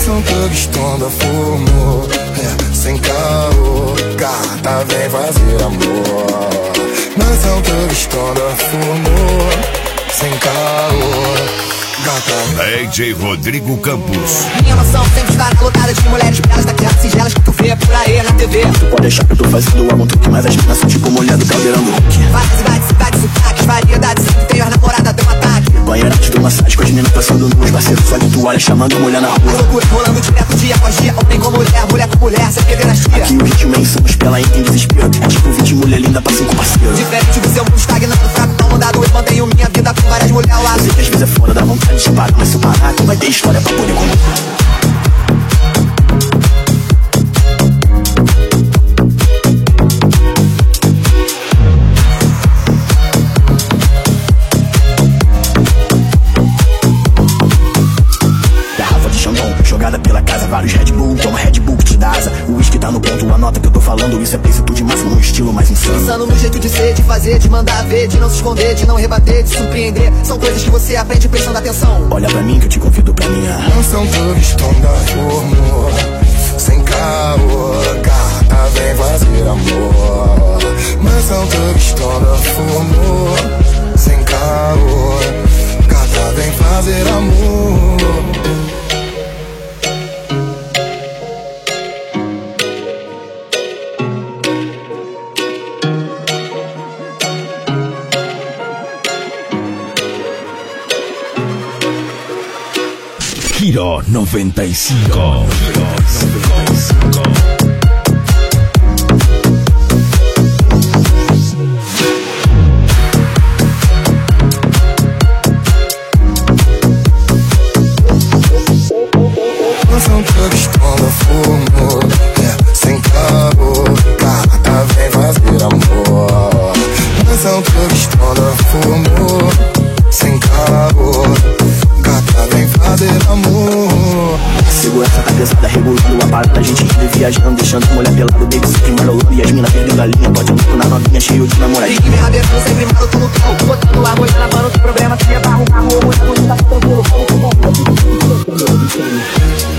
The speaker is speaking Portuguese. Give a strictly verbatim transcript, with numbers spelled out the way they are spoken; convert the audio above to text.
Mansão Thug Stonda formou, é, sem caô. Gata, vem fazer amor. Mansão Thug Stonda formou, sem caô. D J Rodrigo Campos. Minha mansão sempre está lotada de mulheres belas, daquelas singelas que tu vê por aí na T V. Tu pode achar que eu tô fazendo amor truque, mas as minas são tipo mulher do caldeirão do Hulk. Várias cidades, cidades, sotaques, variedades. Sempre tem as namoradas, deu um ataque. Banheira de massagem com as meninas passando nos parceiros, só de toalha chamando mulher na rua. As loucuras rolando direto dia após dia. Homem com mulher, mulher com mulher, sem perder na chia. Aqui o ritmo é insano, pela em desespero. É tipo vinte mulher linda pra cinco parceiros. Diferente do seu mundo estagnado, fraco, tão mudado. Eu mantenho minha vida com várias mulheres ao lado. Eu sei que às vezes é fora da vontade de parar, mas se eu parar, tu vai ter história pra poder contar. Jogada pela casa, vários Red Bull, toma Red Bull que te dá asa. O whisky tá no ponto, anota que eu tô falando. Isso é plenitude máxima, no estilo mais insano. Pensando no jeito de ser, de fazer, de mandar ver, de não se esconder, de não rebater, de surpreender. São coisas que você aprende prestando atenção. Olha pra mim que eu te convido pra minha Mansão Thug Stonda formou, sem caô. Gata, vem fazer amor. Mansão Thug Stonda formou, sem caô. Gata, vem fazer amor. Giro noventa y cinco. Giro noventa y cinco. Mansão Thug Stonda formou, é, sem caô. Gata, vem fazer amor. Mansão Thug Stonda formou, sem caô. Gata, vem fazer amor. Segurança tá pesada, regulando a parada. A gente indo e viajando, deixando mulher pelado. Baby sempre marolando e as minas perdendo a linha. Pode andar na novinha, cheio de namoradinha. Fique me rabetando, sempre maluco no cão. Botando a mulher na mano, que problema se é barro, barro. Mulher bonita, tranquilo,